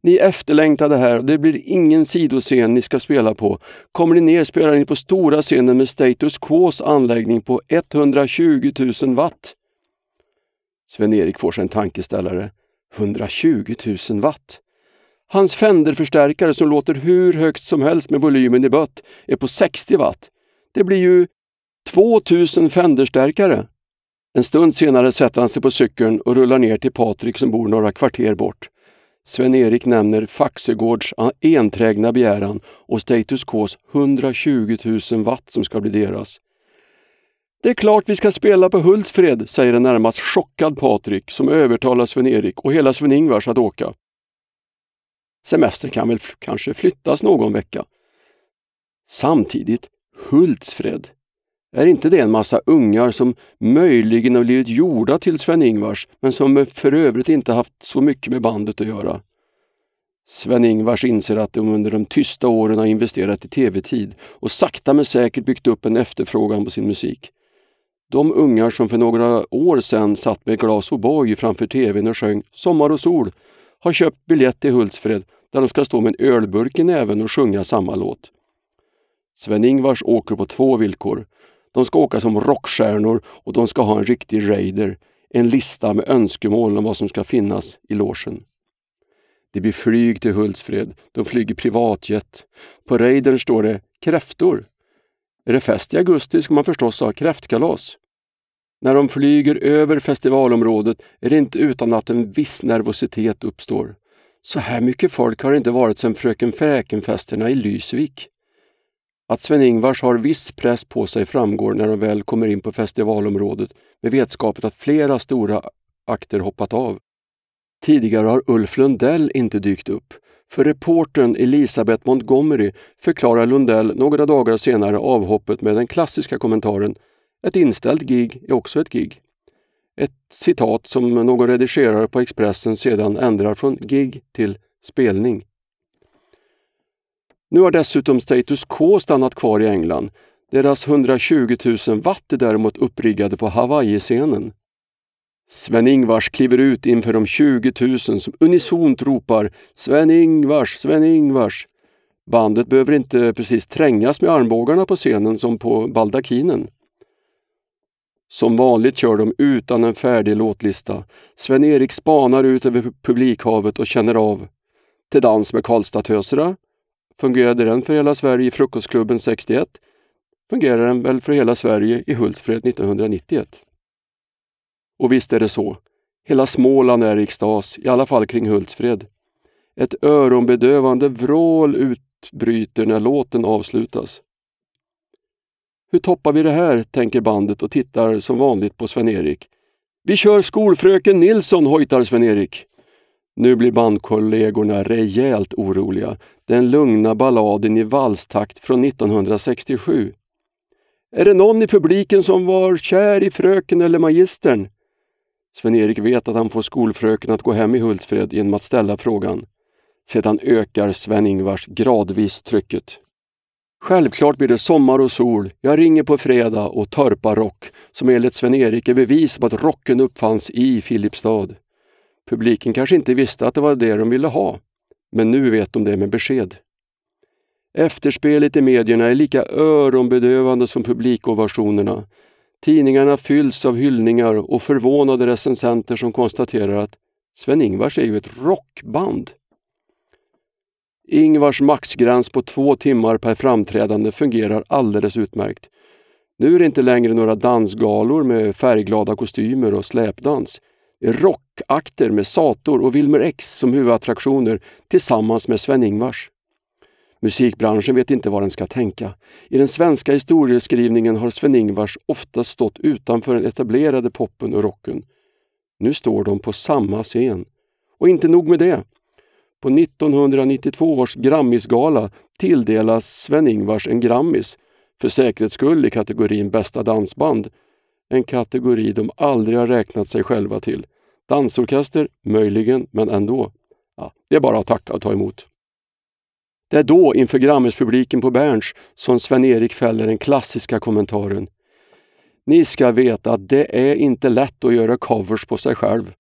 Ni efterlängtade här och det blir ingen sidoscen ni ska spela på. Kommer ni ner spelar ni på stora scenen med Status Quos anläggning på 120 000 watt. Sven-Erik får sig en tankeställare. 120 000 watt. Hans Fender-förstärkare som låter hur högt som helst med volymen i bött är på 60 watt. Det blir ju 2000 Fender-stärkare. En stund senare sätter han sig på cykeln och rullar ner till Patrik som bor några kvarter bort. Sven-Erik nämner Faxegårds enträgna begäran och Status Quos 120 000 watt som ska bli deras. Det är klart vi ska spela på Hultsfred, säger en närmast chockad Patrik som övertalar Sven-Erik och hela Sven-Ingvars att åka. Semester kan väl kanske flyttas någon vecka. Samtidigt, Hultsfred. Är inte det en massa ungar som möjligen har blivit gjorda till Sven-Ingvars men som för övrigt inte haft så mycket med bandet att göra? Sven-Ingvars inser att de under de tysta åren har investerat i tv-tid och sakta men säkert byggt upp en efterfrågan på sin musik. De ungar som för några år sedan satt med glas O'boy framför tvn och sjöng Sommar och sol har köpt biljett till Hultsfred där de ska stå med en ölburk i näven och sjunga samma låt. Sven-Ingvars åker på 2 villkor. De ska åka som rockstjärnor och de ska ha en riktig raider, en lista med önskemål om vad som ska finnas i logen. Det blir flyg till Hultsfred, de flyger privatjet. På raidern står det kräftor. Är det fest i augusti ska man förstås ha kräftkalas. När de flyger över festivalområdet är det inte utan att en viss nervositet uppstår. Så här mycket folk har det inte varit sedan Fröken Fräkenfesterna i Lysvik. Att Sven-Ingvars har viss press på sig framgår när de väl kommer in på festivalområdet med vetskapet att flera stora akter hoppat av. Tidigare har Ulf Lundell inte dykt upp. För reportern Elisabeth Montgomery förklarar Lundell några dagar senare avhoppet med den klassiska kommentaren: ett inställt gig är också ett gig. Ett citat som någon redigerare på Expressen sedan ändrar från gig till spelning. Nu har dessutom Status Quo stannat kvar i England. Deras 120 000 watt är däremot uppriggade på Hawaii-scenen. Sven-Ingvars kliver ut inför de 20 000 som unisont ropar Sven-Ingvars, Sven-Ingvars. Bandet behöver inte precis trängas med armbågarna på scenen som på baldakinen. Som vanligt kör de utan en färdig låtlista. Sven-Erik spanar ut över publikhavet och känner av. Till dans med Karlstad-tösera. Fungerade den för hela Sverige i Frukostklubben 61? Fungerar den väl för hela Sverige i Hultsfred 1991? Och visst är det så. Hela Småland är i extas, i alla fall kring Hultsfred. Ett öronbedövande vrål utbryter när låten avslutas. Hur toppar vi det här, tänker bandet och tittar som vanligt på Sven-Erik. Vi kör Skolfröken Nilsson, hojtar Sven-Erik. Nu blir bandkollegorna rejält oroliga. Den lugna balladen i valstakt från 1967. Är det någon i publiken som var kär i fröken eller magistern? Sven-Erik vet att han får skolfröken att gå hem i Hultsfred genom att ställa frågan. Sedan ökar Sven-Ingvars gradvis trycket. Självklart blir det sommar och sol. Jag ringer på fredag och törpar rock som enligt Sven-Erik är bevis på att rocken uppfanns i Filipstad. Publiken kanske inte visste att det var det de ville ha, men nu vet de det med besked. Efterspelet i medierna är lika öronbedövande som publikovationerna. Tidningarna fylls av hyllningar och förvånade recensenter som konstaterar att Sven-Ingvars är ju ett rockband. Ingvars maxgräns på 2 timmar per framträdande fungerar alldeles utmärkt. Nu är det inte längre några dansgalor med färgglada kostymer och släpdans. Rockakter med Sator och Wilmer X som huvudattraktioner tillsammans med Sven-Ingvars. Musikbranschen vet inte vad den ska tänka. I den svenska historieskrivningen har Sven-Ingvars ofta stått utanför den etablerade poppen och rocken. Nu står de på samma scen. Och inte nog med det. På 1992 års Grammisgala tilldelas Sven-Ingvars en Grammis för säkerhets skull i kategorin bästa dansband. En kategori de aldrig har räknat sig själva till. Dansorkester, möjligen, men ändå. Ja, det är bara att tacka och ta emot. Det är då inför Grammispubliken på Berns som Sven-Erik fäller den klassiska kommentaren. Ni ska veta att det är inte lätt att göra covers på sig själv.